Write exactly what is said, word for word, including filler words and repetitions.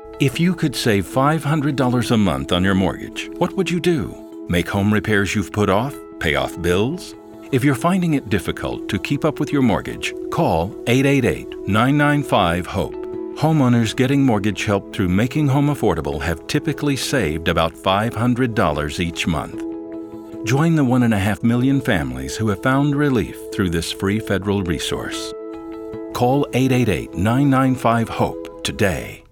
If you could save five hundred dollars a month on your mortgage, what would you do? Make home repairs you've put off? Pay off bills? If you're finding it difficult to keep up with your mortgage, call eight eight eight, nine nine five, HOPE. Homeowners getting mortgage help through Making Home Affordable have typically saved about five hundred dollars each month. Join the one and a half million families who have found relief through this free federal resource. Call eight eight eight, nine nine five, HOPE today.